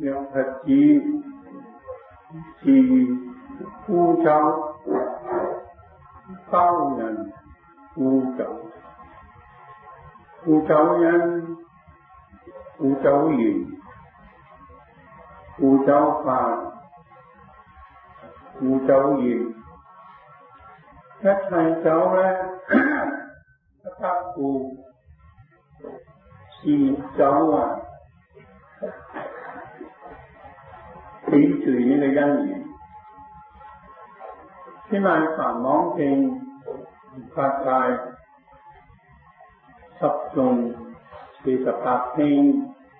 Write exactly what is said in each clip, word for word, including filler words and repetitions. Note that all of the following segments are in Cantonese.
兩佛子是孤舟，包人孤舟，孤舟因，孤舟緣，孤舟法，孤舟業，一切舟咧不故是舟啊，起住呢個因緣。先係梵網經法界十頌四十八篇，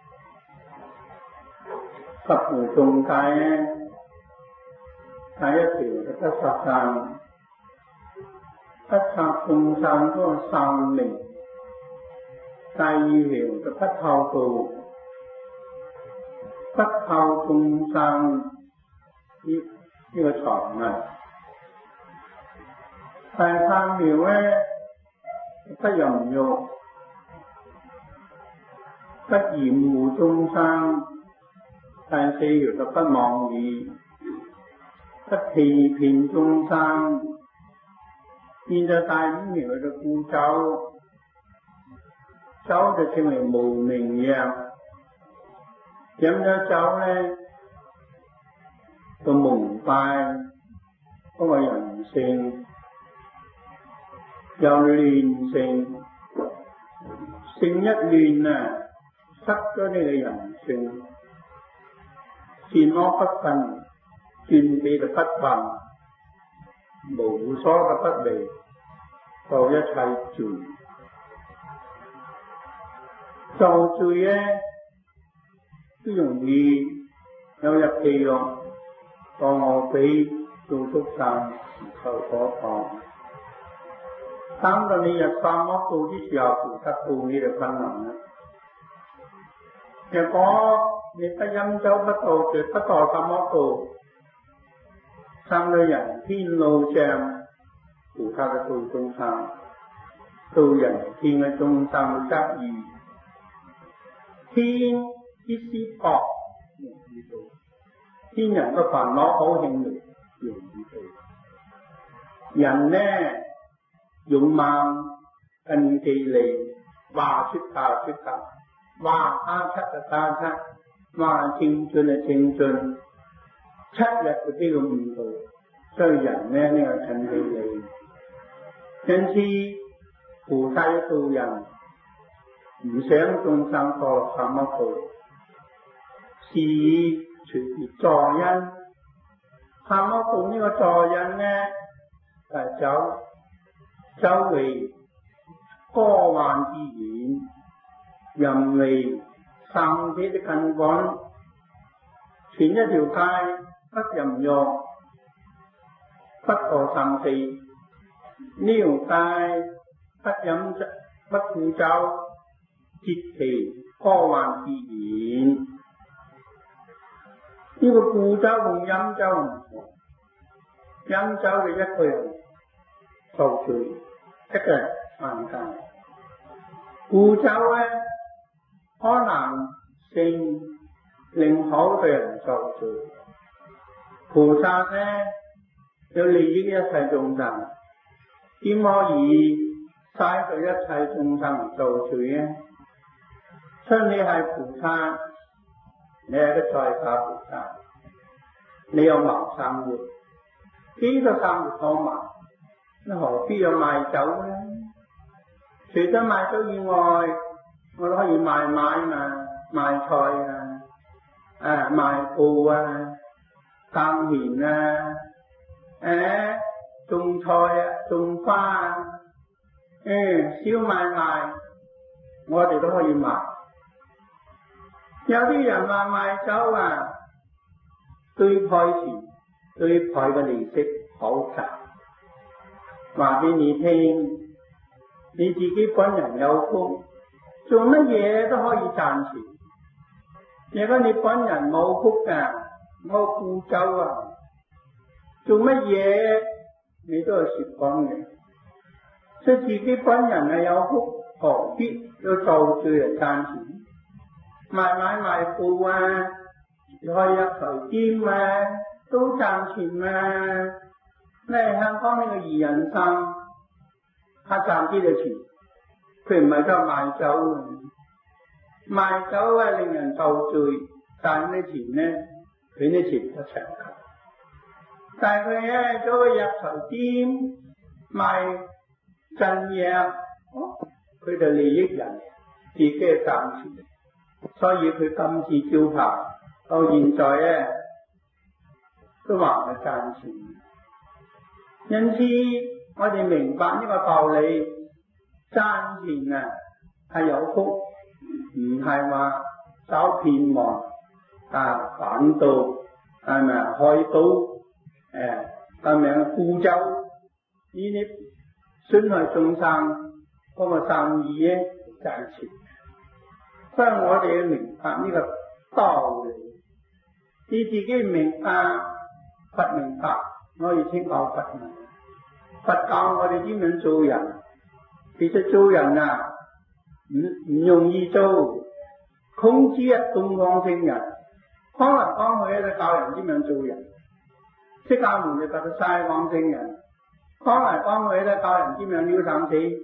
十無眾界咧，第一條就不殺生，不殺眾生嗰個生命；第二條就不偷盜，不偷眾生呢呢個財物。第三條咧，不淫欲，不染污眾生；第四條就不妄語，不欺騙眾生。現在第五條就故舟，舟就稱為無明藥。飲咗酒咧，就蒙蔽嗰個人性，又亂性，性一亂啊，失咗呢個人性，善惡不分，轉變就不混，無所嘅不離，就一切罪。造罪咧都容易有入地獄，當我俾做畜生受火燙。等到你入三惡道之時候，菩薩報你就困難啦。若果你不飲酒不盜竊不墮三惡道，生到人天路上，菩薩嘅度眾生，度人天嘅眾生得意，天之師薄容易度，天人嘅煩惱好輕微容易度，人呢勇猛根基利，話出價出價，話他七就他七，話青春就青春，七日就俾佢誤導，所以人呢呢、這個根基利。因此菩薩要度人，唔想眾生墮落三惡道，是以隨住助因。三惡道呢個助因呢係走周為歌幻之源，人為生死的根本。前一條街不淫欲，不墮生死；呢條街不飲酒，不故舟，節其歌幻之源。呢、這個故舟同飲酒唔同，飲酒嘅一個人受罪，一個人犯戒。故舟咧，可能性令好多人受罪。菩薩咧要利益一切眾生，點可以使到一切眾生受罪咧？所以你係菩薩，你係個在家菩薩，你有謀生活，幾個生活好謀，你何必要賣酒咧？除咗賣酒以外，我都可以賣米嘛，賣菜啊，啊賣布啊，耕田啊，誒、啊、種菜啊，種花啊，誒小買賣，我哋都可以賣。有啲人話賣酒啊，對派錢，對派嘅利息好賺。話俾你聽，你自己本人有福，做乜嘢都可以賺錢。如果你本人冇福㗎，冇故舟啊，做乜嘢你都係蝕本嘅。所以自己本人係有福，何必要造罪嚟賺錢？賣買賣布啊， 開一台店啊，都賺錢嘛。你香港呢個二人生，他賺幾多錢？佢唔係得賣酒，賣酒啊令人受罪，賺啲錢咧，佢啲錢不長久。但係佢咧做個藥材店賣鎮藥，哦，佢就利益人，自己賺錢，所以佢金字招牌到現在咧都話係賺錢。因此我哋明白呢個道理，賺錢啊係有福，唔係話找騙案啊反道係咪啊開刀誒係咪啊沽酒呢啲損害眾生嗰個生意咧賺錢。所以我哋要明白呢個道理，你自己明白佛明白，我哋請教佛明。佛教我哋點樣做人，其實做人啊唔唔容易做。孔子係東方聖人，講嚟講去咧就教人點樣做人。釋迦牟尼佛係西方聖人，講嚟講去咧教人點樣了生死。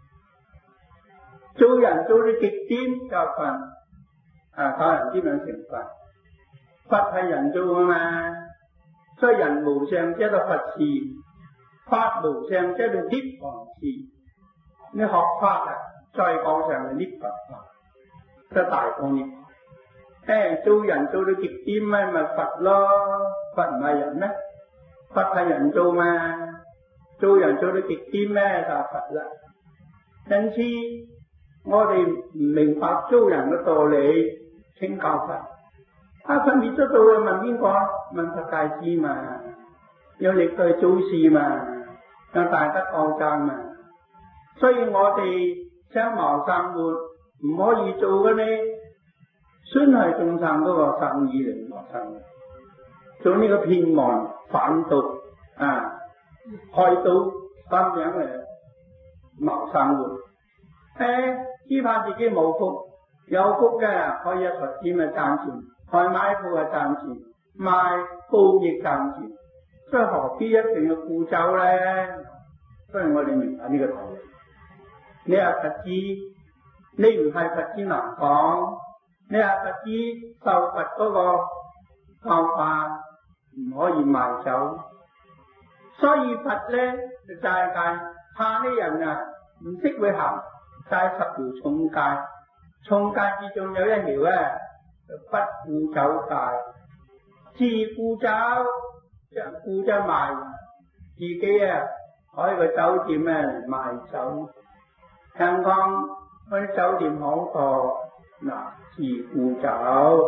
做人做到極點就佛，啊教人點樣成佛。佛係人做啊嘛，所以人無上即係到佛事，法無上即係到涅槃事。你學法啊，再講上係涅槃法，即係大講涅槃。誒，做人做到極點咪咪佛咯，佛唔係人咩？佛係人做嘛，做人做到極點咩就係佛啦。因此我哋唔明白做人嘅道理，請教佛。啊，佛滅咗道嘅問邊個？問佛大師嘛，有歷代祖師嘛，有大德高僧嘛。所以我哋想謀生活唔可以做嘅呢，損害眾生嗰個生意嚟謀生活，做呢個騙案、販毒啊、開刀咁樣嚟謀生活。誒，只怕自己冇福，有福嘅可以一台店咪賺錢，開買鋪啊賺錢，賣布亦賺錢，所以何必一定要沽酒咧？所以我哋明白呢個道理。你係佛子，你唔係佛子難講，你係佛子受佛嗰個教法，唔可以賣酒。所以佛咧就戒戒，怕啲人啊唔識會行。戒十條重戒，重戒之中有一條咧，就不沽酒戒。自沽酒，就沽咗賣，自己啊開個酒店咧嚟賣酒。香港嗰啲酒店好多，嗱，自沽酒，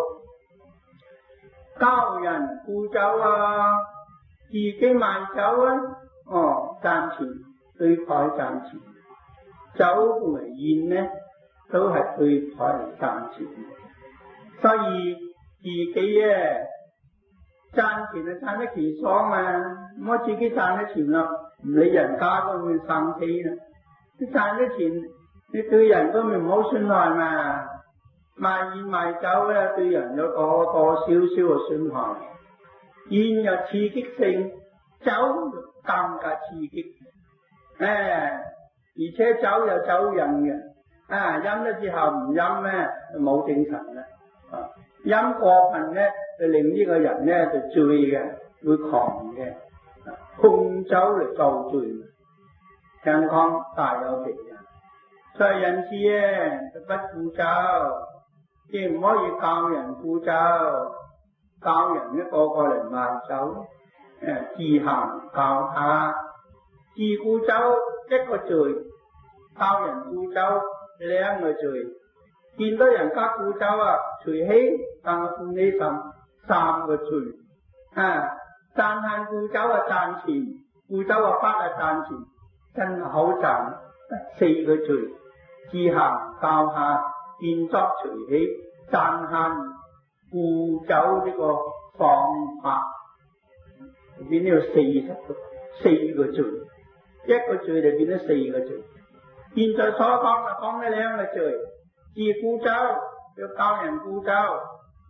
教人沽酒啊，自己賣酒啊，哦賺錢，對台賺錢。酒同埋煙呢，都係對台嚟賺錢，所以自己咧賺錢就賺得其爽嘛。我自己賺得錢啦，唔理人家都會生氣啦。你賺得錢，你對人都唔好損害嘛。賣煙賣酒咧，對人有多多少少嘅損害。煙又刺激性，酒更加刺激。誒。而且酒有酒癮嘅，啊飲咗之後唔飲咧冇精神啦，啊飲過分咧就令呢個人咧就醉嘅，會狂嘅，控酒嚟造醉，香港大有其人。所以因此咧不沽酒，亦唔可以教人沽酒，教人一個個嚟賣酒，誒自行教下。自沽酒一個罪，教人沽酒兩個罪。見到人家沽酒啊，隨喜但係歡喜心三個罪。啊，讚歎沽酒啊賺錢，沽酒啊法啊賺錢，真係好賺。四個罪，自行教下，見作隨喜讚歎沽酒呢個方法，變咗四十個四個罪。一個罪就變咗四個罪。現在所講就講呢兩個罪，自沽酒要教人沽酒，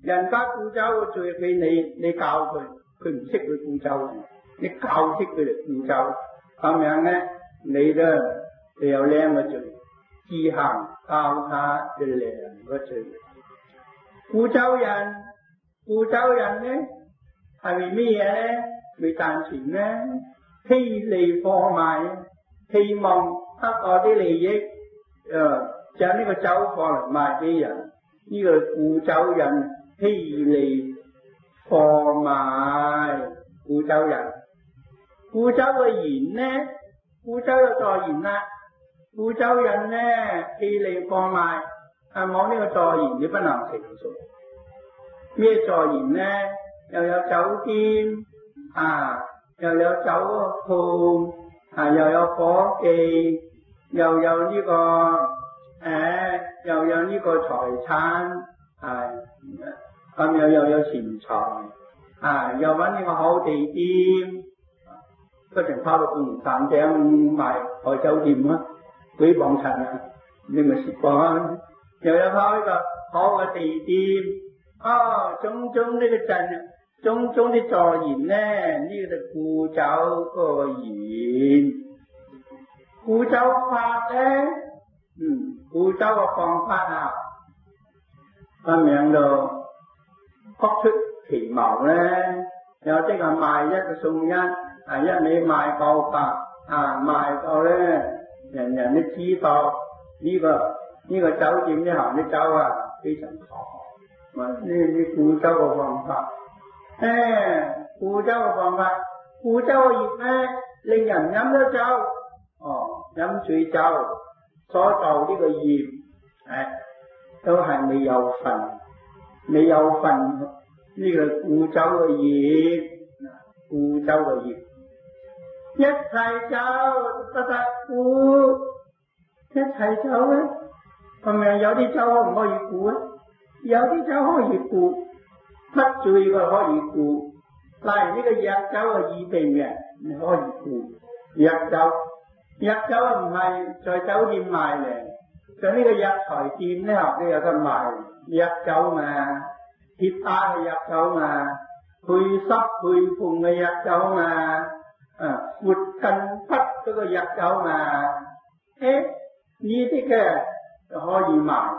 人家故州嘅罪俾你，你教佢，佢唔識去故州，你教識佢嚟故州，咁樣咧，你咧你有靚嘅罪，自行教他嘅靚嘅罪。故州人，故州人咧係為咩嘢咧？為賺錢咧，欺利貨賣，希望得嗰啲利益，誒、呃，將呢個酒貨嚟賣俾人。呢、這個故州人欺利貨賣，故州人，故州嘅言呢？故州嘅助言啦，故州人呢欺利貨賣，啊冇呢個助言你不能成熟。咩助言呢？又有酒店啊，又有酒鋪啊，又有伙計，又有呢、這個誒、啊，又有呢個財產，係咁又又有錢財，啊，又搵呢個好地點，不停拋到半山頂賣開酒店啊，鬼幫襯啊，你咪蝕光，又有拋呢個好嘅地點。哦，種種呢個陣，種種啲助言咧，呢、這個就故州個言，故州法咧，嗯，故州嘅方法啊，咁樣就各出其謀咧，有啲係賣一個送一，啊一味賣夠百，啊賣到咧，人人都知道呢、這個呢、這個酒店呢行啲酒啊非常好。呢啲故州嘅方法，誒、哎，故州嘅方法，故州嘅業咧，令人飲咗酒，哦，飲醉酒所做呢個業，誒、哎，都係未有份，未有份呢、這個故州嘅業，故州嘅業，一切酒不得故，一切酒咧，係咪有啲酒可唔可以故啊？有啲酒可以故，不醉嘅可以故，例如呢個藥酒係醫病嘅，你可以故。藥酒，藥酒唔係在酒店賣嘅，在呢個藥材店咧都有得賣。藥酒嘛，鐵打嘅藥酒嘛，配濕配風嘅藥酒嘛，啊，活筋骨嗰個藥酒嘛，誒，呢啲嘅就可以賣。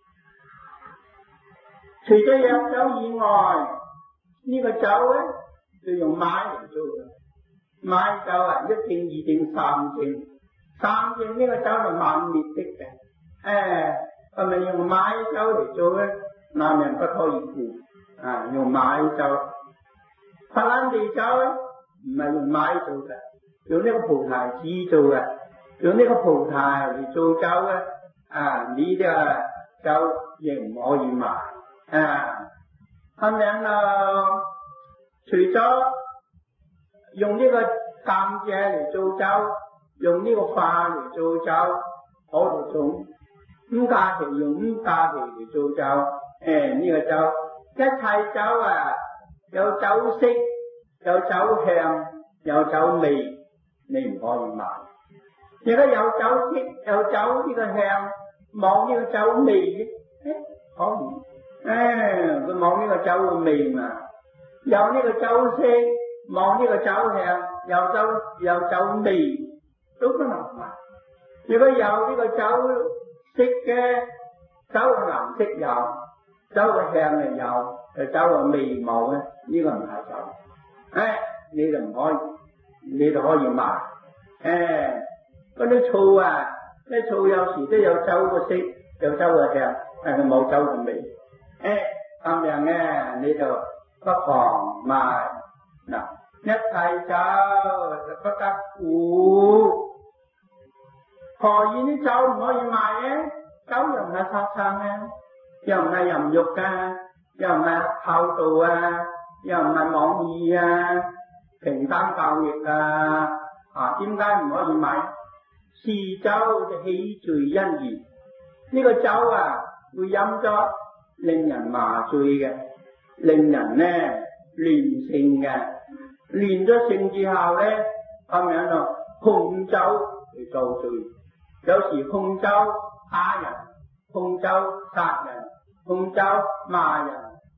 除咗藥酒以外，呢、這個酒咧就用買嚟做嘅。買酒啊，一正、二正、三正，三正呢個酒係猛烈的嘅。誒，係咪用買酒嚟做咧？男人不可以故啊，用買酒。法蘭地酒咧唔係用買做嘅，用呢個葡萄籽做嘅，用呢個葡萄嚟做酒咧，啊，呢啲酒亦唔可以賣。啊，咁樣咯，除咗用呢個甘蔗嚟做酒，用呢個花嚟做酒，好多種。五加皮用五加皮嚟做酒，誒、哎、呢、這個酒，一切酒啊，有酒色，有酒香，有酒味，你唔可以賣。如果有酒色，有酒呢個香，冇呢個酒味嘅，誒可以。誒，佢冇呢個酒嘅味嘛，有呢個酒色，冇呢個酒香，有酒有酒味，都不能賣。如果有呢個酒色嘅，酒嘅顏色有，酒嘅香係有，誒酒嘅味冇咧，呢、這個唔係酒。誒、哎，你就唔可以，你就可以賣。誒，嗰啲醋啊，啲醋有時都有酒嘅色，有酒嘅香，但係冇酒嘅味。誒，咁樣咧，你就不妨賣嗱，一切酒就不得故。何以啲酒唔可以賣咧？酒又唔係殺生啊，又唔係淫欲噶，又唔係偷盜啊，又唔係妄意啊，平等教育啊，啊，點解唔可以賣？是酒就起罪因緣，呢、這個酒啊會飲咗。令人麻醉嘅，令人咧亂性嘅，亂咗性之後咧，咁樣就控酒嚟造罪。有時控酒打人，控酒殺人，控酒罵人，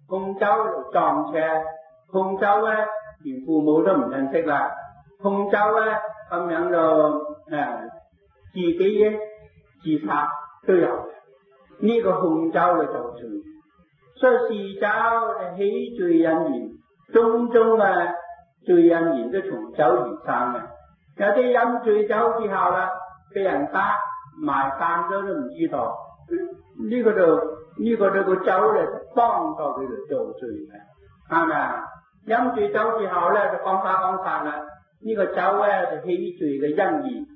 碰周就撞車，碰周咧連父母都唔認識啦，碰周咧咁樣就誒自己咧自殺都有，呢、這個碰周嘅就罪。所以事周起罪引言，種種嘅罪引言都從酒而生嘅。有啲飲醉酒之後啦，俾人打埋散咗都唔知道，呢、這個就呢、這個就個酒咧就幫到佢哋做罪嘅，係咪啊？飲醉酒之後咧就講花講散啦，呢、這個酒咧就起罪嘅因緣。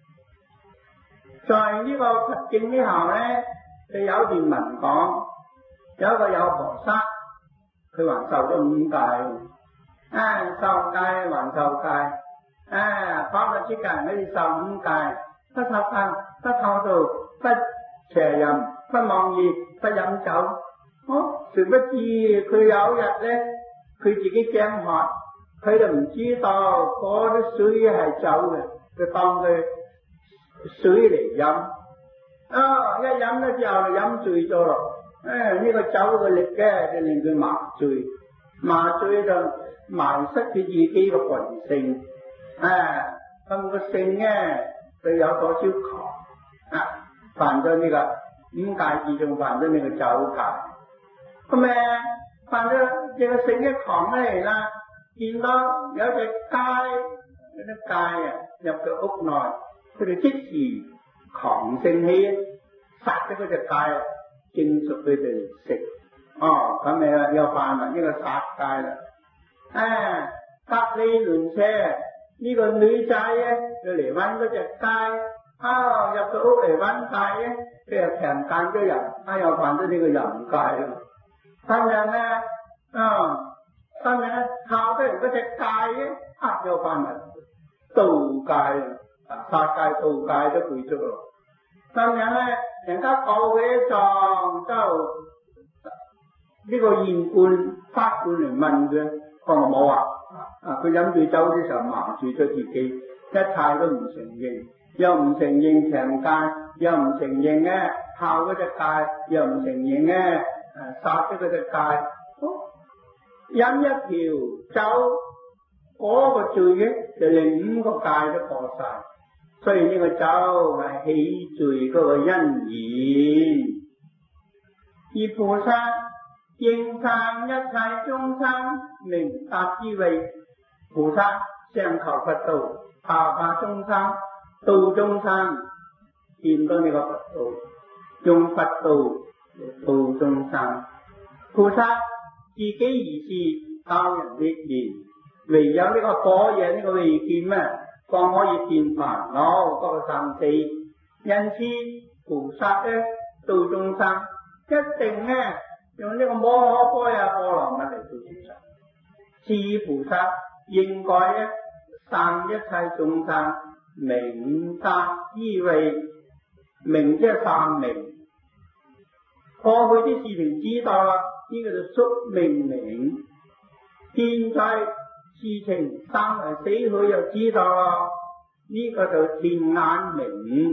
在呢個佛經之後咧，佢有段文講，有一個有菩薩，佢還受咗五戒，啊受戒還受戒，啊講到出家人可以受五戒，不殺生，不偷盜，不邪淫，不妄語，不飲酒。哦，殊不知佢有日咧，佢自己驚渴，佢就唔知道嗰啲水係酒嘅，佢當佢水嚟飲，啊一飲咗之後就飲醉咗咯。誒、哎、呢、這個酒嘅力咧就令佢麻醉，麻醉就迷失佢自己嘅魂性，啊咁個性咧就有所超狂，啊犯咗呢個五戒之中犯咗呢個酒戒，咁誒犯咗呢個性一狂咧嚟啦，見到有隻雞有啲雞啊入到屋內，佢哋即時狂性起，殺咗嗰隻雞，正熟佢哋食，哦咁你又犯埋呢個殺戒啦，啊隔籬鄰舍呢個女仔咧就嚟搵嗰隻雞，啊入到屋嚟搵雞咧，佢又強姦咗人，啊又犯咗呢個淫戒咯。今日咧，啊今日咧靠得嚟嗰隻雞咧，啊又犯埋盜戒啊，殺戒盜戒都背足咯。今日咧，人家告佢狀，就呢個驗官法官嚟問佢，佢話冇啊，啊佢飲醉酒嘅時候麻醉咗自己，一切都唔承認，又唔承認強姦，又唔承認咧靠嗰隻戒，又唔承認咧誒殺咗嗰隻戒，飲一條酒嗰個罪嘅就令五個戒都過晒。所以呢個酒係起罪嗰個因緣，而菩薩應讚一切眾生明達之慧，菩薩上求佛道，下化眾生，度眾生，見到呢個佛道，用佛道嚟度眾生。菩薩自己而是教人憶言，唯有呢個般若呢個慧見咩？方可以斷煩惱嗰個生死，因此菩薩咧度眾生一定咧用呢個摩訶般若波羅蜜嚟度眾生。此菩薩應該咧散一切眾生明達之慧，明即係散明。過去啲事情知道啦，呢、這個就宿命明。現在事情生嚟死去又知道咯，呢、這個就天眼明。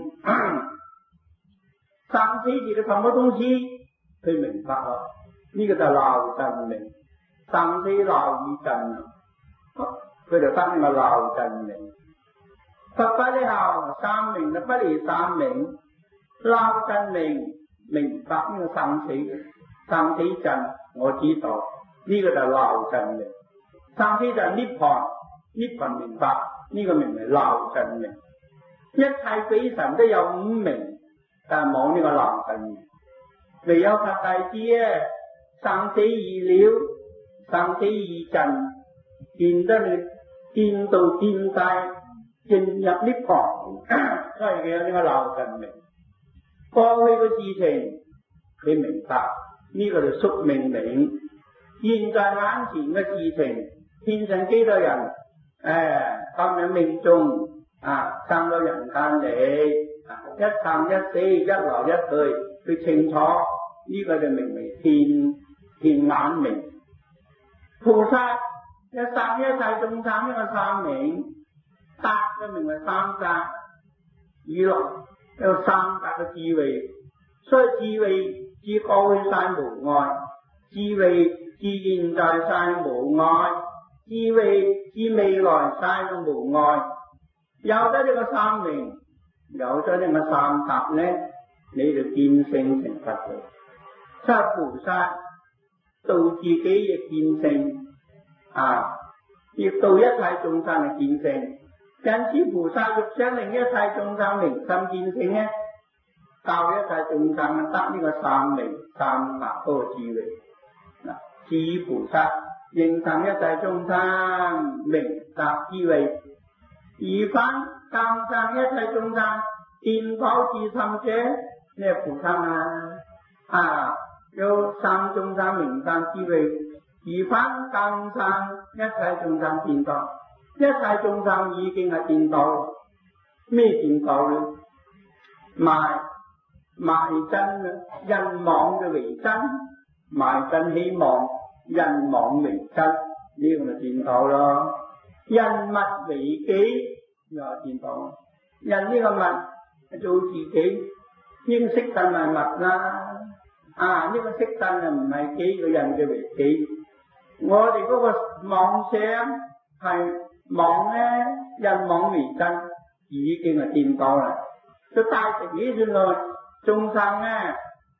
生死是個什麼東西？佢明白咯，呢、這個就鬧震明。生死鬧與震，佢就生呢個鬧震明。佛法之後三明就不離三明，鬧震明明白呢個生死，生死震我知道，呢、這個就鬧震明。生死就係涅槃，涅槃明白呢、這個名為鬧震明。一切鬼神都有五明，但係冇呢個鬧震明。唯有佛弟子咧，生死已了，生死已盡，見得你見到見界，進入涅槃，所以佢有呢個鬧震明。過去嘅事情佢明白，呢、這個就宿命明。現在眼前嘅事情，天上幾多人？誒，今日命中啊，生到人間嚟，一生一死，一來一去，佢清楚呢、這個就名為天天眼明。菩薩一生一切眾生呢個三明，達就名為三格，以來有三格嘅智慧，所以智慧至高去山無礙，智慧自現在世無礙，自未自未來世都無礙。有咗呢個三明，有咗呢個三達咧，你就見性成佛了。七菩薩度自己亦見性啊，亦度一切眾生係見性。因此菩薩欲想令一切眾生明心見性咧，教一切眾生得呢個三明三達嗰個智慧。嗱，智菩薩應成一切眾生明達智慧，而反更生一切眾生見寶自心者，咩菩薩啊？啊，有生眾生明達智慧，而反更生一切眾生見寶。一切眾生已經係見到，咩見到咧？賣賣真啊，人妄嘅為真，賣真希望，人妄為真，呢個咪見到咯。人物為己又見到，人呢個物係做自己，應識真係物啦。啊，呢、這個識真啊唔係幾個人嘅為己，我哋嗰個妄想係。妄咧，人妄為真，已經係見到啦。就大直起上來，眾生咧，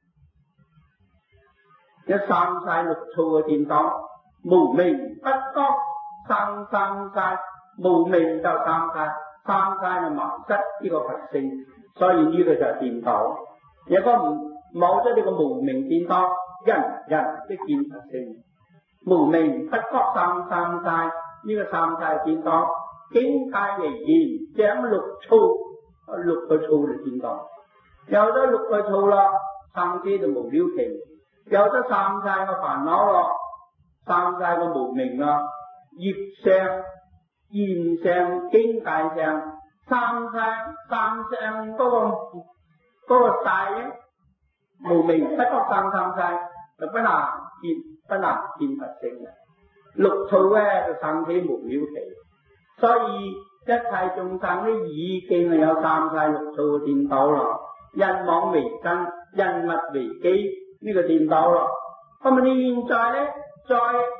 有三世六處嘅見到，無明不覺生三世，無明就三世，三世就迷失呢個佛性，所以呢個就係見到。如果唔冇咗呢個無明見到，人人都見佛性，無明不覺生三世。呢個三世見到，境界為現，將六處，六個處嚟見到。有咗六個處啦，生死就無了期；有咗三世個煩惱咯，三世個無明啦，業相、現相、境界相，三世三相嗰個嗰個世咧，無明不覺生三世，就不能見不能見佛性嘅。六處咧就生死無了期，所以一切眾生咧已經係有三世六處見到啦。人妄為真，人物為己，呢、這個見到啦。咁啊，你現在咧再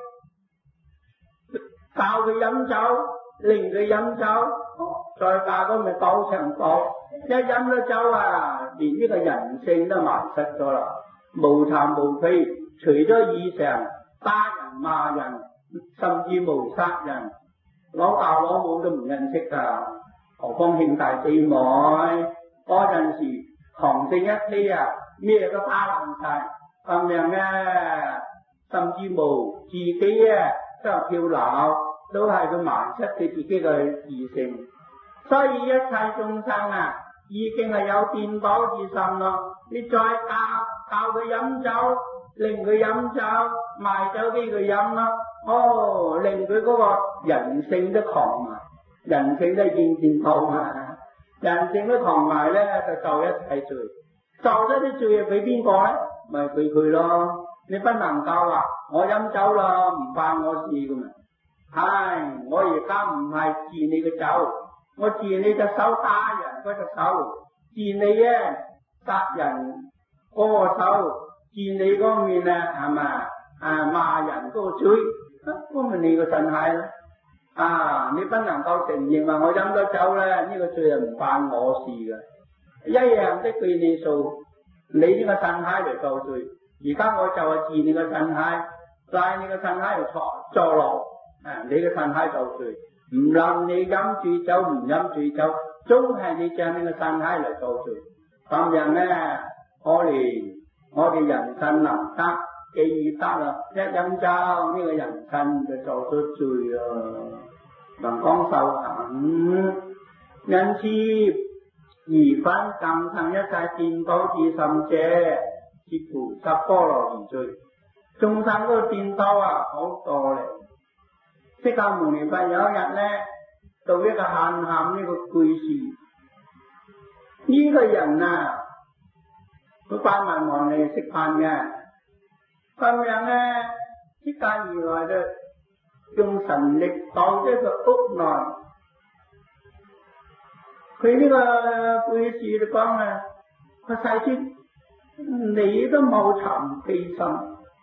教佢飲酒，令佢飲酒，再教佢咪賭場賭，一飲咗酒啊，連呢個人性都迷失咗啦，無慚無愧，除咗以上打人罵人。甚至無殺人，老豆老母都唔認識噶，何況兄弟姊妹嗰陣時狂盛一啲啊，咩都打爛晒，咁樣啊，甚至無自己啊都係跳樓，都係佢迷失佢自己嘅自性。所以一切眾生啊，已經係有見寶之心咯。你再教教佢飲酒，令佢飲酒，賣酒俾佢飲啦。哦，令佢嗰個人性都狂埋，人性都見見到嘛，人性都狂埋咧，就受一切罪，受咗啲罪俾邊個咧？咪俾佢咯。你不能夠話我飲酒啦，唔關我事噶嘛。唉，我而家唔係治你嘅酒，我治你隻手打人嗰隻手，治你咧殺人嗰個手，治你嗰面啊係咪啊罵人嗰個嘴。咁咪你個神係啦，啊！你不能夠承認話我飲咗酒咧，呢、這個罪係唔關我事嘅，一樣的對你數，你呢個神係嚟受罪。而家我就係治你個神係，帶你個神係嚟坐坐牢，啊！你個神係受罪，唔論你飲住酒唔飲住酒，總係你將你個神係嚟受罪。咁樣咧，我哋我哋人生能得。既然得啦，一飲酒呢個人生就做咗罪啊，能講受行。因此而反更生一切見寶之心者，是菩薩波羅夷罪。眾生嗰個見寶啊，好多咧。釋迦牟尼佛有一日咧，到一個喊喊呢個故事，呢、這個人啊，佢拜埋王嚟食飯嘅。咁樣咧，即刻而來就用神力到咗個屋內。佢呢個故事就講啊，佢細啲你都冇慚愧心，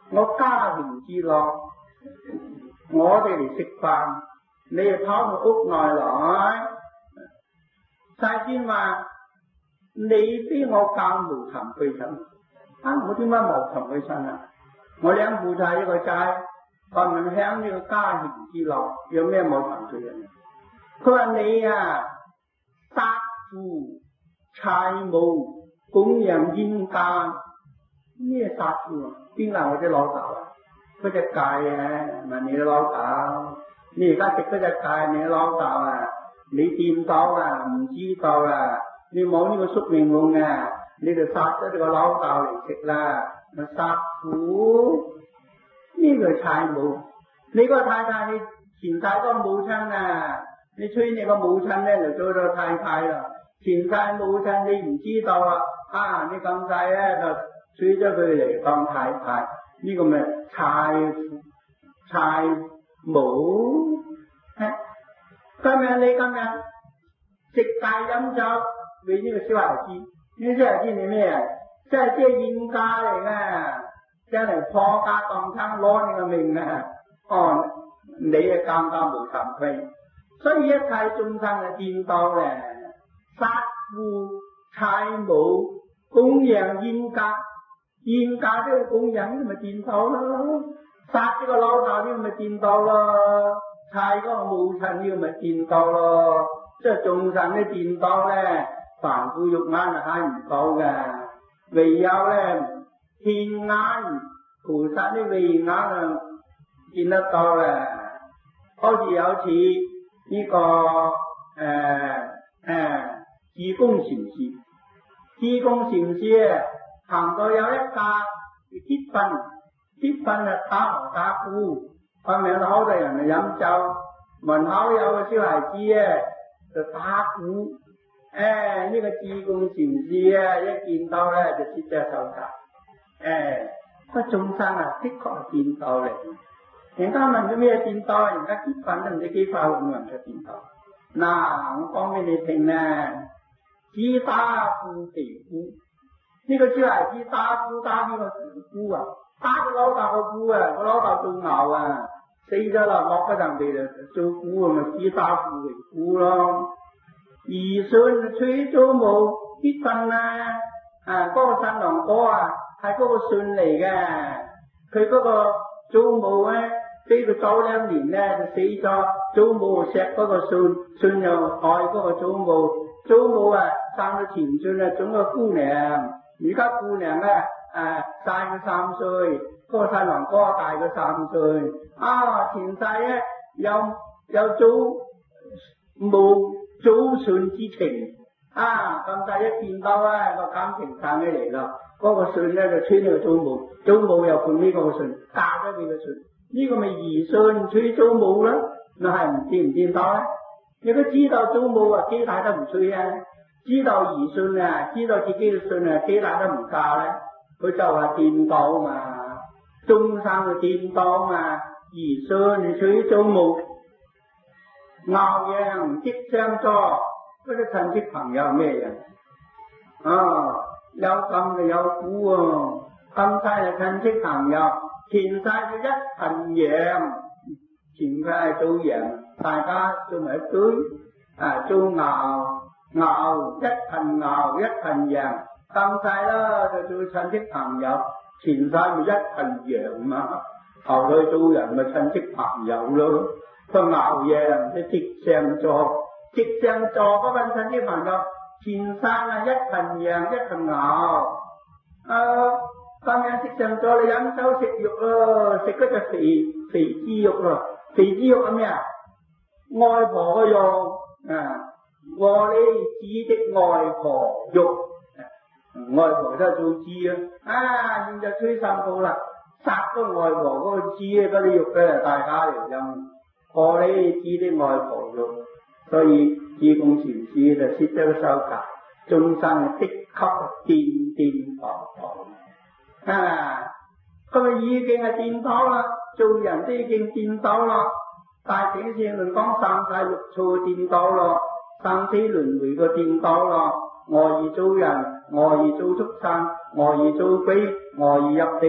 我家庭之樂，我哋嚟食飯，你又跑到屋內來，世尊話你非我教無慚愧身，啊我點解無慚愧身啊？我兩夫妻一個仔，還能享呢個家庭之樂，有咩冇慚愧人？佢話你啊，殺父柴母供養冤家，咩殺父啊？邊個我啲老豆啊？嗰隻戒啊，問你老豆，你而家食嗰隻戒，你老豆啊，你掂到啊，唔知道啊，你冇呢個宿命論啊，你就殺咗你個老豆嚟食啦，咪殺父呢個柴母，你個太太你前世個母親啊，你娶你個母親咧就做咗太太啦，前世母親你唔知道啊，啊你咁細咧就娶咗佢嚟當太太，呢、這個咪柴柴母。今日你今日食大飲酒，為呢個小孩子，呢小孩子係咩啊？即係即係冤家嚟噶，真係破家當親攞你個命啊！哦，你係更加無慚愧，所以一切眾生係顛倒嘅，殺父柴母供養冤家，冤家都要供養，呢咪顛倒咯。殺呢個老豆呢咪顛倒咯，柴嗰個母親呢咪顛倒咯。即係眾生啲顛倒咧，凡夫肉眼係睇唔到嘅，唯有咧天眼菩薩啲慧眼啊見得到嘅。好似有次呢、這個誒誒智公禪師，智公禪師啊行到有一架結婚，結婚啊打鑼打鼓，外面好多人嚟飲酒，門口有個小孩子啊就打鼓，誒呢個智公禪師啊一見到咧就接隻手架，誒個眾生啊的確係顛倒嚟。人家問佢咩顛倒，人家結婚都唔知幾快會唔會出顛倒。嗱，我講俾你聽啦，只打父地姑，呢、這個小孩子打鼓打呢個姑啊，打個老豆個姑啊，個老豆做牛啊，死咗啦，落嗰陣地就做姑啊，咪只打父為姑咯。兒孫娶祖母結婚啦，啊嗰、那個新郎哥啊係嗰個孫嚟嘅，佢嗰個祖母咧。俾佢早兩年咧就死咗，祖母錫嗰個孫，孫又愛嗰個祖母，祖母啊生咗前孫啊，種個姑娘，而家姑娘咧誒大佢三歲，嗰、那個新郎哥大佢三歲，啊前世咧有有祖母祖孫之情，啊咁大一見到咧個感情生起嚟啦，嗰、那個孫咧就娶呢個祖母，祖母又伴呢個孫嫁咗俾個孫。呢個咪兒孫娶祖母啦，咪係唔掂唔掂到咧？你都知道祖母啊幾大都唔娶啊，知道兒孫啊，知道自己嘅孫啊幾大都唔嫁咧，佢就話顛倒嘛，眾生嘅顛倒嘛，兒孫娶祖母，牛羊即相助，嗰啲親戚朋友咩人？啊，有咁就有苦喎，咁晒係親戚朋友。前世就一群羊，前世係做羊，大家做埋一堆，啊做牛，牛一群牛一群羊，今世啦就做親戚朋友，前世咪一群羊嘛，後來做人咪親戚朋友咯，個牛羊即即相助，即相助嗰份親戚朋友，前世啊一群羊一群牛，啊。咁樣食上咗你飲酒食肉咯，食嗰隻肥肥豬肉咯，肥豬肉係咩啊？外婆嘅肉啊，我呢指的外婆肉，外婆都係做豬啊，啊現在吹三寶啦，殺咗外婆嗰個豬嗰啲肉咧，大家嚟飲，我呢指的外婆肉，所以智公禪師就攝咗個手架，眾生的確顛顛倒倒。啊，咁啊已經係顛倒啦，做人都已經顛倒啦。大經上論講三世六道顛倒咯，生死輪迴個顛倒咯，我而做人，我而做畜生，我而做鬼，我而入地獄，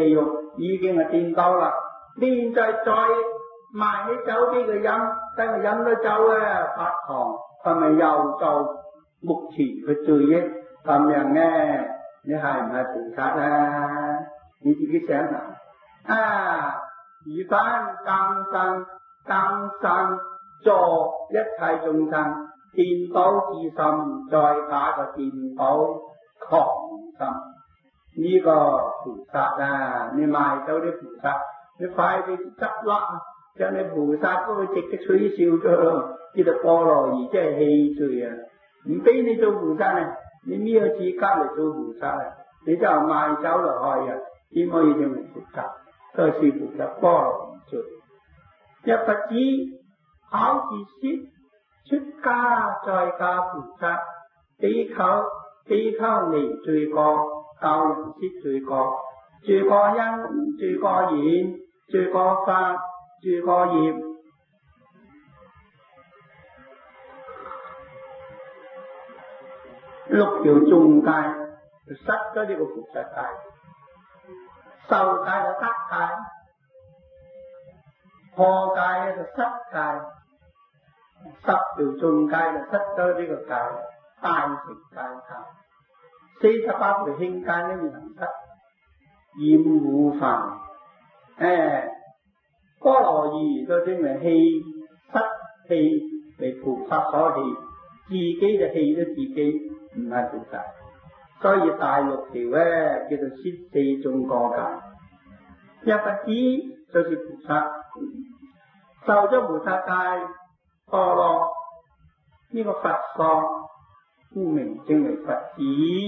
已經係顛倒啦。現在再賣啲酒俾佢飲，等佢飲咗酒啊發糖，係咪又做目前嘅罪業？咁樣咧，你係唔係菩薩啊？你自己想下啊！如翻更生更生助一切眾生，顛倒之心，再加個顛倒狂心。呢、這個菩薩啊，你賣走啲菩薩，你快啲執笠，將你菩薩嗰個直嘅取消咗，叫做波羅夷，即係棄罪啊！唔俾你做菩薩啊，你搣個自己嚟做菩薩啊！你就賣走落去啊，點可以證明菩薩？都係是菩薩波羅夷罪。一佛子考自説出家在家菩薩，比丘比丘尼罪過。教人識罪過，罪過因，罪過緣，罪過法，罪過業。六條中戒就失咗呢個菩薩戒，受戒就得戒，破戒咧就失戒，十條中戒就失咗呢個戒，大乘戒戒。四十八條輕戒呢未能失，染污犯，誒，波羅夷就稱為棄失棄為菩薩所棄，自己就棄咗自己，唔係菩薩。所以大六條咧叫做攝四眾過戒。一佛子就是菩薩，受咗菩薩戒，墮落呢個佛所，故名稱為佛子。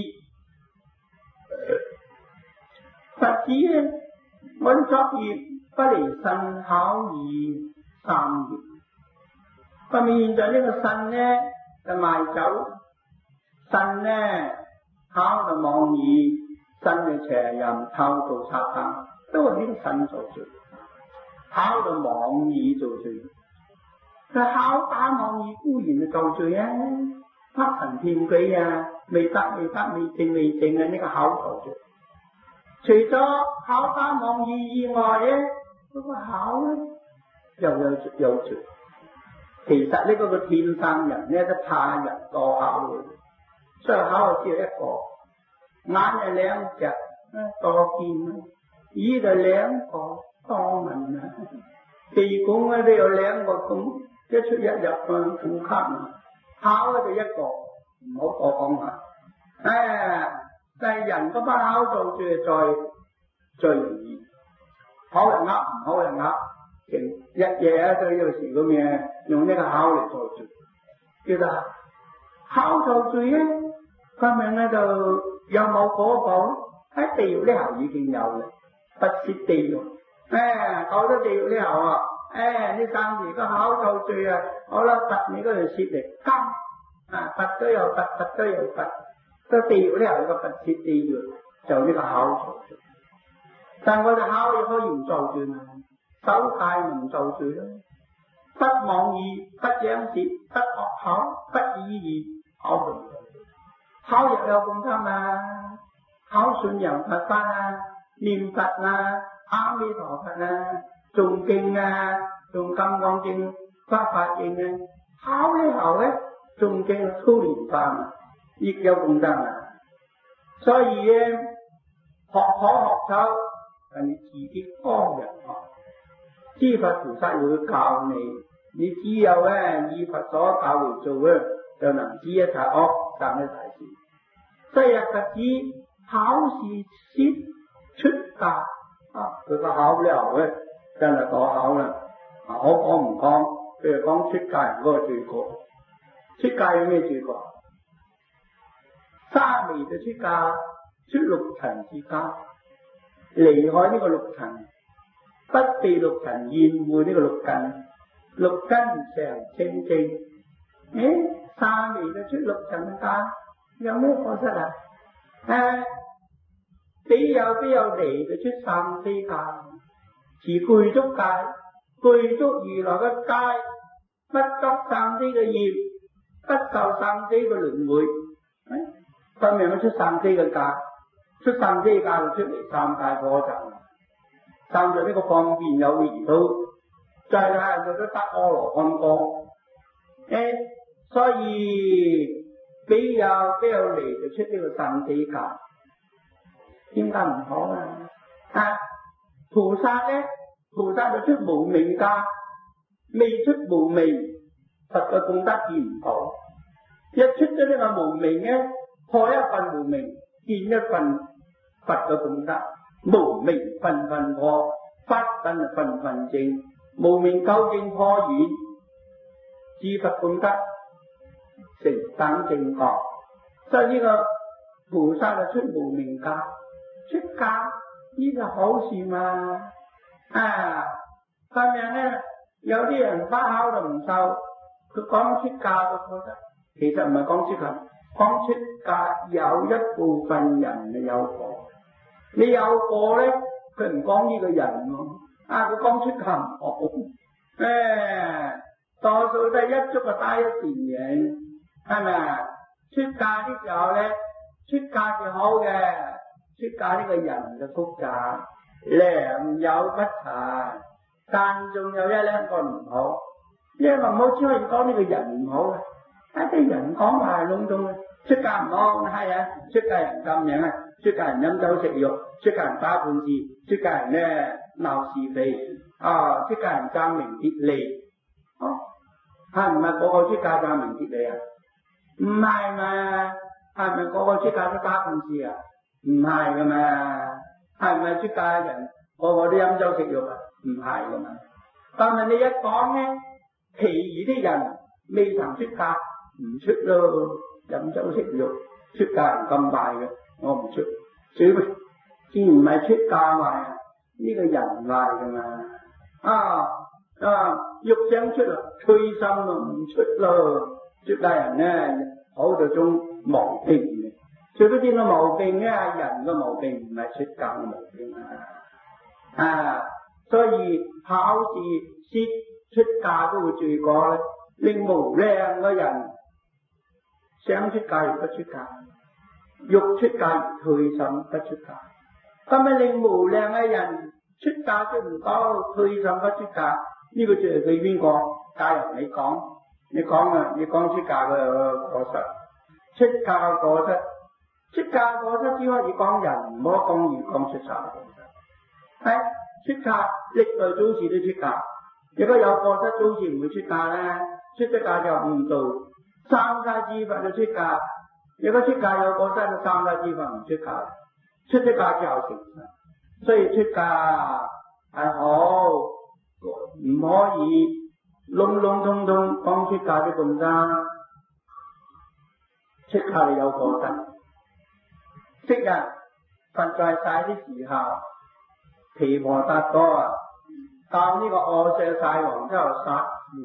佛子咧，按作業不離身考義三業。咁現在呢個身咧就賣酒，身咧考就妄語，身就邪淫偷盜殺生，都係呢個身做罪。考就妄語做罪，佢考打妄語固然就做罪啊，黑神騙鬼啊，未得未得未證未證啊，呢、這個考做罪。除咗考打妄語以外咧，嗰、那個考咧又有有罪。其實呢個個天生人咧都怕人多考嘅，所以考就只有一個，眼就兩隻，多見啦；耳就兩個，多聞啦；鼻孔咧都有兩個孔，一出一入啊，呼吸啊。考咧就一個，唔好多講下。誒，但係人嗰班考做最再最容易，好人呃，唔好人呃。一夜都有時咁樣用呢個考嚟做罪，叫做考做罪咧，佢咪咧就有冇果報？喺地獄呢頭已經有啦，不設地獄。誒，到咗地獄呢頭啊，誒，呢三時個考做罪啊，好啦，罰你嗰條舌嚟金啊，罰都有罰，罰都有罰，到地獄呢頭個罰設地獄就呢個考做罪。但我哋考亦可以唔做罪嘛？守戒唔做罪咯，不妄語，不仰舌，不惡口，不綺語，考唔做罪。考又有咁多嘛？考信仰佛法啊，念佛啊，阿彌陀佛啊，誦經啊，誦金剛經、法華經啊，考呢後咧，誦經操練法，亦有咁多啊。所以咧，學可學修，係你自己幫人學。知佛菩薩會教你，你只有咧以佛所教嚟做咧，就能知一切惡，賺一大事。所以佛子考試先出家啊，佢個考了咧真係過考啦。啊，我講唔講？譬如講出家人嗰個罪過，出家有咩罪過？沙彌就出家，出六塵之家，離開呢個六塵。不被六塵厭惡呢個六根，六根常清淨。誒，沙彌就出六塵家，有咩過失啊？誒，比有比有離就出三四家，持具足戒，具足如來嘅戒，不作三四嘅業，不受三四嘅輪迴。誒，分明我出三四嘅戒，出三四嘅戒就出嚟三界火陣。 生咗呢個方便有味道，再來就都得阿羅漢果。誒，所以比較比較嚟就出呢個生死界，點解唔好啊？啊，菩薩咧，菩薩就出無明界，未出無明，佛嘅功德見唔到。一出咗呢個無明咧，破一份無明，見一份佛嘅功德。無明分分破，法身分分證，無明究竟破完，知佛功德成等正覺。所以呢個菩薩就出無明界，出家呢個好事嘛。啊，咁樣咧，有啲人不考就唔受，佢講出家就覺得，其實唔係講出家，講出家有一部分人係有果。你有過咧，佢唔講呢個人喎，啊佢講出家唔好，誒多數都係一足就打一船人，係咪啊？出家啲時候咧，出家就好嘅，出家呢個人就複雜，良莠不齊，但仲有一兩個唔好，因為唔好只可以講呢個人唔好嘅，一啲人講話係籠統嘅，出家唔好係啊，出家人咁樣啊。出家人飲酒食肉，出家人打官司，出家人咧鬧是非，啊，出家人爭名奪利，哦，係唔係個個出家爭名奪利啊？唔係嘛，係咪個個出家都打官司啊？唔係噶嘛，係咪出家人個個都飲酒食肉啊？唔係噶嘛，但係你一講咧，其餘啲人未曾出家唔出咯，飲酒食肉，出家人咁壞嘅。我唔出，只既然唔係出家壞，呢、這個人壞噶嘛？啊啊，欲想出啊，退心咯，唔出咯。出家人咧，好多種毛病嘅，最多見到毛病咧，人嘅毛病唔係出家嘅毛病啊。啊，所以考試先出家都會罪過咧，令無量嘅人想出家而不出家。欲出家退心不出家，咁咪令無量嘅人出家出唔到，退心不出家，呢、這個就係對邊個？假如你講，你講啊，你講出家嘅果實，出家嘅果實，出家果實只可以講人，唔好講言講出家嘅果實。係出家歷代祖師都出家，如果有果實祖師唔會出家咧，出咗家就悟道，三界之佛就出家。如果出家有果實，就三界之佛唔出家，出咗家之後成佛。所以出家係好，唔可以籠籠統統講出家嘅咁爭。出家你有果實，昔日佛在世啲時候，毗婆達多啊，教呢個阿闍世王之後殺父，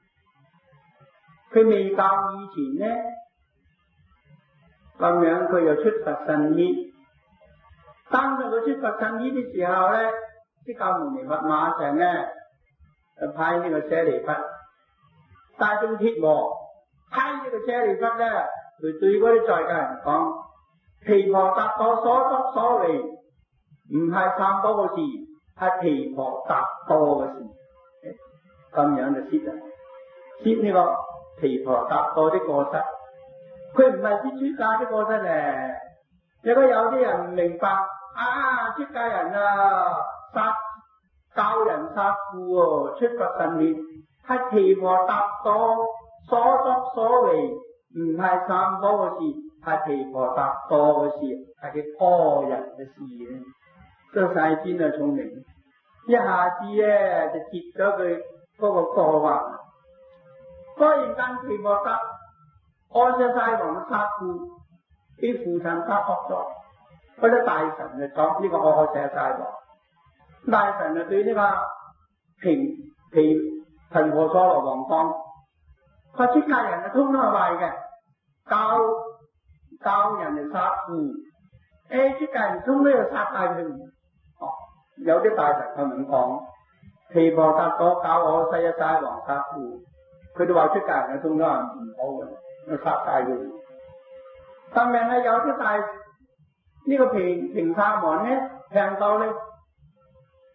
佢未教以前呢？咁樣佢又出佛身衣，當佢出佛身衣嘅時候咧，釋迦牟尼佛馬上咧就派呢個舍利弗帶中鐵磨，派呢個舍利弗咧，佢對嗰啲在家人講：毗婆達多所作所為唔係三多嘅事，係毗婆達多嘅事。咁樣就説啦，説呢個毗婆達多的過失。佢唔係啲出家啲過失咧，如果有啲人唔明白，啊出家人啊殺教人殺父喎，出佛身面係毗婆達多所作所為，唔係三寶嘅事，係毗婆達多嘅事，係佢個人嘅事咧。這世尊啊聰明，一下子咧就接咗佢嗰個過患，忽然間毗婆達阿闍世王殺父，啲父親殺惡咗，嗰啲大臣就講呢個阿闍世王，大臣就對呢個平平頻婆娑羅王講，佢出家人啊通通係壞嘅，教教人哋殺父，誒出家人通通又殺大佢，哦有啲大臣佢咁講，毗婆達多教阿闍世王殺父，佢哋話出家人啊通通係唔好嘅。殺晒佢，但係咧有啲大呢、這個平平沙王咧聽到咧，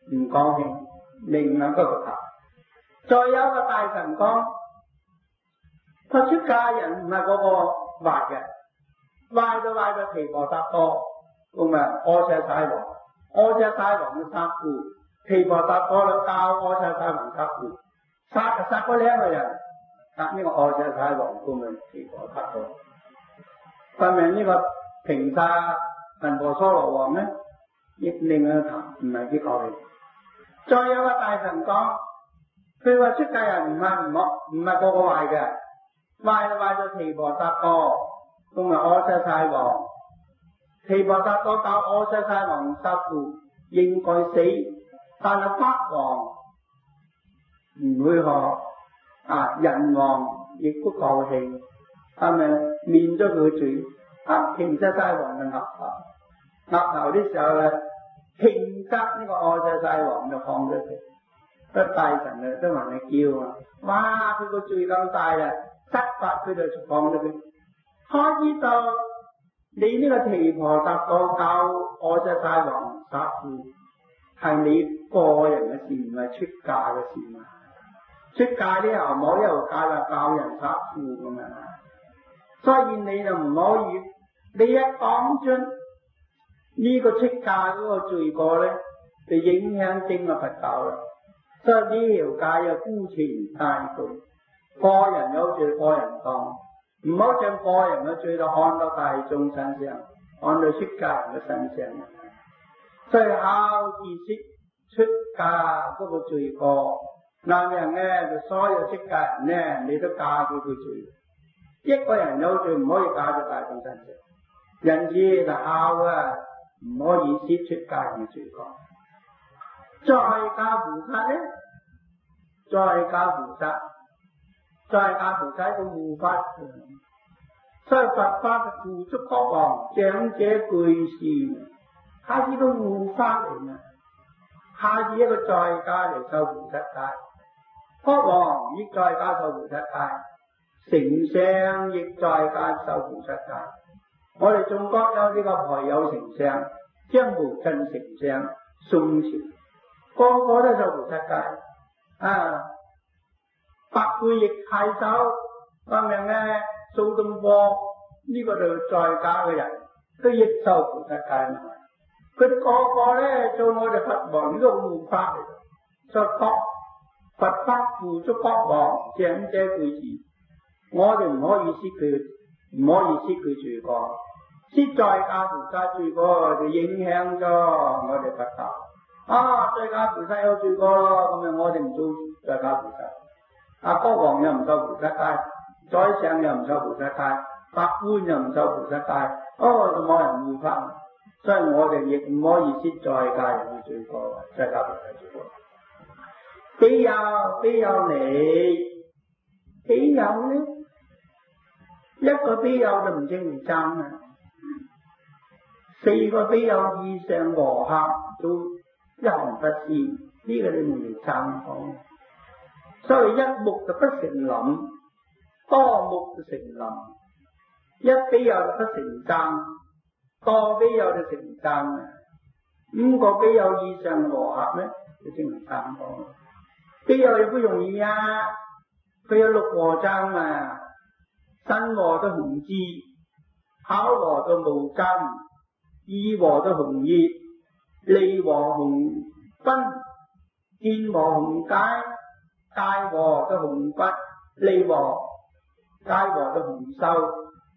唔高興，另兩個個頭。再有一個大神講，佢出家人唔係嗰個壞嘅，壞就壞到毗婆薩多，咁啊阿闍世王，阿闍世王嘅殺父，毗婆薩多就教阿闍世王殺父，殺就殺嗰兩個人，殺呢個阿闍世王，咁啊毗婆薩多。分明呢個平沙頻婆娑羅王咧，亦另一個頭唔係幾高興。再有個大神講，佢話出家人唔係唔好，唔係個個壞嘅，壞就壞咗毗婆薩多，咁啊阿闍世王，毗婆薩多教阿闍世王殺父應該死，但係法王唔會學啊，人王亦都高興，係咪免咗佢罪？啊，平沙世王嘅額頭，額頭啲時候咧，慶得呢個阿闍世王就放咗佢。個大神啊都話你叫啊，哇！佢個罪咁大啊，執法佢就放咗佢。他知道你呢個毗婆薩多教阿闍世王殺父，係你個人嘅事，唔係出家嘅事嘛。出家啲後冇一路教就教人殺父咁啊，所以你就唔可以，你一講出呢個出家嗰個罪過咧，就影響整個佛教啦。所以呢條戒啊，姑前帶到，個人有罪個人當，唔好將個人嘅罪就看到大眾身上，看到出家人嘅身上。所以孝自識出家嗰個罪過，男人咧就所有出家人咧，你都嫁佢個罪。一個人有罪唔可以嫁到大眾身上，因此就孝啊，唔可以攝出家人嘅罪過。在家菩薩咧，在家菩薩，在家菩薩個護法，所以佛法嘅付出國王長者具事，他是個護法嚟嘛，他是一個在家嚟受菩薩戒，國王亦在家受菩薩戒，丞相亦在家受菩薩戒。我哋中國有呢個培有丞相，張無震丞相，宋朝。個個都受菩薩戒啊！百倍亦太守咁樣咧，蘇東坡呢個就在家嘅人，都亦受菩薩戒嘛。佢哋個個咧做我哋佛王呢個護法嚟，所以國佛法付出國王長者具事，我哋唔可以攝佢，唔可以攝佢罪過，攝在家菩薩罪過就影響咗我哋佛教。啊，在家菩薩有罪過咯，咁樣我哋唔做在家菩薩。啊，國王又唔受菩薩戒，宰相又唔受菩薩戒，百官又唔受菩薩戒，哦，就冇人護法，所以我哋亦唔可以攝在家人嘅罪過，在家菩薩罪過。比有比有你，比有呢？一個比有就唔正唔爭啊，四個比有以上和合都一行不思，呢、這個你唔嚟爭講。所以一目就不成林，多目就成林。一比有就不成爭，多比有就成爭。五個比有以上和合咧，就正唔爭講。比有又不容易啊，佢有六和爭啊，身和都紅枝，巧和都無針，意和都紅葉。利和紅分，見和紅解，戒和都紅骨，利和戒和都紅秀，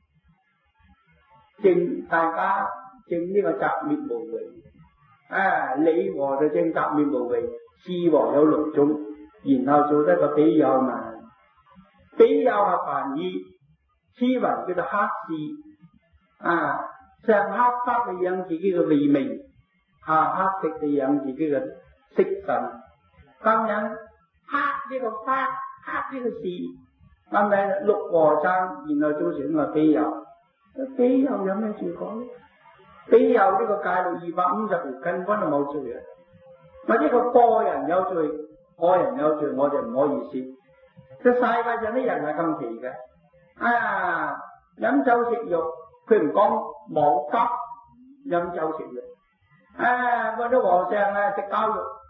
正大家正呢個擇滅無為，啊理和就正擇滅無為，智和有六種，然後做得個比有嘛，比有係梵語，詩雲叫做黑示，啊上黑法嘅養自己嘅慧命。下黑色嘅養自己嘅色神，咁樣黑呢個法，黑呢個事，係咪六和爭，然後造成個比有？比有有咩罪過？比有呢個戒律二百五十條根本就冇罪啊！或者個個人有罪，個人有罪，我哋唔可以攝。個世界上啲人係咁奇嘅，啊飲酒食肉，佢唔講冇急，飲酒食肉。啊！嗰啲和尚啊食烤肉，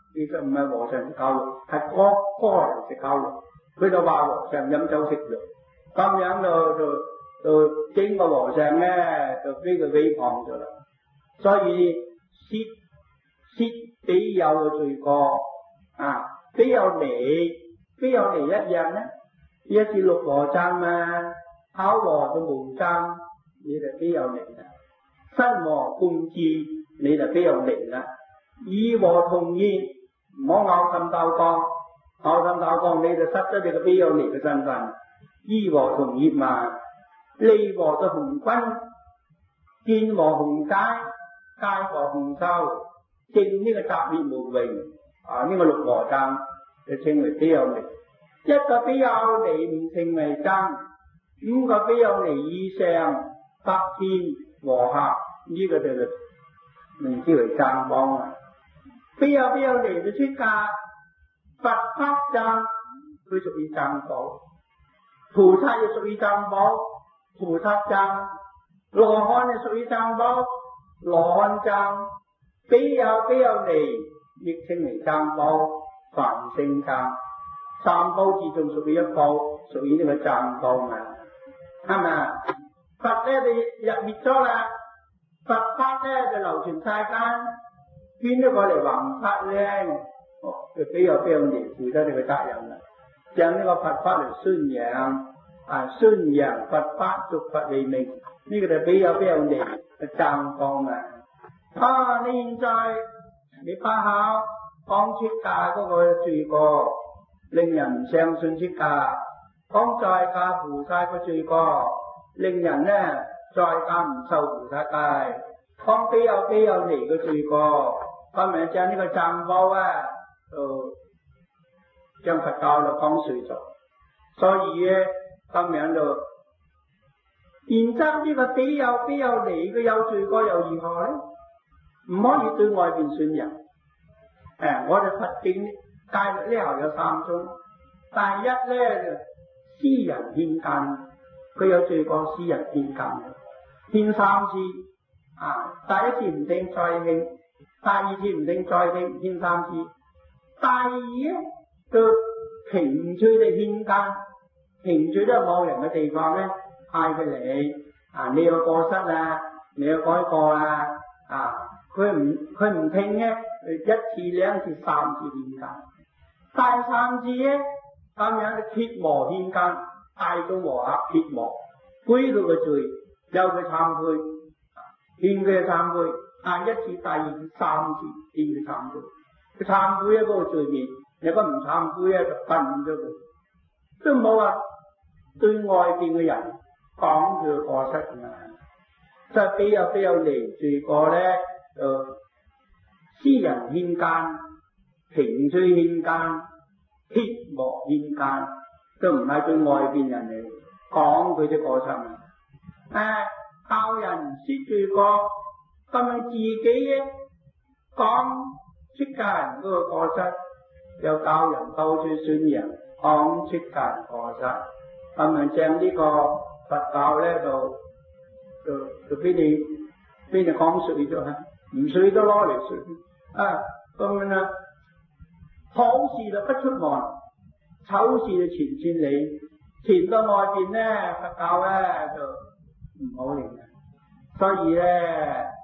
其實唔係和尚食教育，係哥哥嚟食教育。佢就話和尚飲酒食藥，咁樣就就就整個和尚咧就俾佢誹謗咗啦。所以竊竊比有嘅罪過啊，比有你比有你一樣咧，一是六和尚嘛，考和都無爭，你就比有你啦。身和共治，你就比有你啦。以和同意，唔好拗心鬥角，拗心鬥角你就失咗你個比有你嘅身份。以和同意嘛，利和就紅軍，見和紅街，街和紅收，正呢個擇滅無榮啊！呢、這個六和尚就稱為比有尼。一個比有尼唔稱為爭，五個比有尼以上，百天和合，呢、這個就名之為爭幫啊！比有比有尼就出家，佛法爭佢屬於爭寶，菩薩又屬於爭寶，菩薩爭，羅漢又屬於爭寶，羅漢爭，比有比有尼亦稱為爭寶，凡聖爭，三寶之中屬於一寶，屬於呢個爭寶啊，係咪啊？佛咧就入滅咗啦，佛法咧就流傳世間，邊一個嚟弘法咧？哦，就比有比有尼負得你嘅責任啦，將呢個佛法嚟宣揚啊，宣揚佛法，續佛為名，呢、這個就比有比有尼嘅爭寶啊！啊，你現在你把口講出家嗰個罪過，令人唔相信出家；講在家菩薩嘅罪過，令人呢在家唔受菩薩戒；講比有比有尼嘅罪過，咁咪將呢個爭寶啊，就將佛教就講碎咗。所以咧咁樣就，然之後呢個比有比有尼嘅有罪過又如何咧？唔可以對外邊宣揚。誒，我哋佛經戒律呢後有三種，第一咧就私人獻贍，佢有罪過私人獻贍，獻三次啊，第一次唔聽再獻，第二次唔聽再獻，獻三次。第二咧就平趣地獻贍，平趣都係冇人嘅地方咧，嗌佢嚟啊，你有過失啊，你有改過啊，啊。佢唔佢唔聽咧，一次兩次三次獻贍，第三次咧咁樣嘅鐵磨獻贍，大到磨合鐵磨，背到個罪，有佢懺悔，勸佢懺悔，但一次、第二次、三次勸佢懺悔，佢懺悔一個罪孽，如果唔懺悔咧就笨咗佢，都冇話對外邊嘅人講佢過失啊，即係比有比有尼罪過咧。誒、呃，私人獻贍、平趣獻贍、鐵磨獻贍，都唔係對外邊人嚟講佢啲過失啊！誒，教人說罪過，咁樣自己講出家人嗰個過失，又教人到處宣揚講出家人過失，咁樣將呢個佛教咧就就就俾你俾你講碎咗啊！唔碎都攞嚟碎啊！咁樣啦，好事就不出門，醜事就傳千里，傳到外邊咧，佛教咧就唔好嚟嘅。所以咧，